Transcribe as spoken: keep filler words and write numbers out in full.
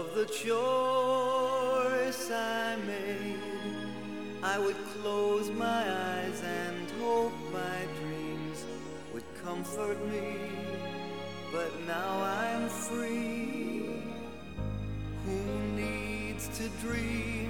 of the choice I made, I would close my eyes and hope my dreams would comfort me. But now I'm free. Who needs to dream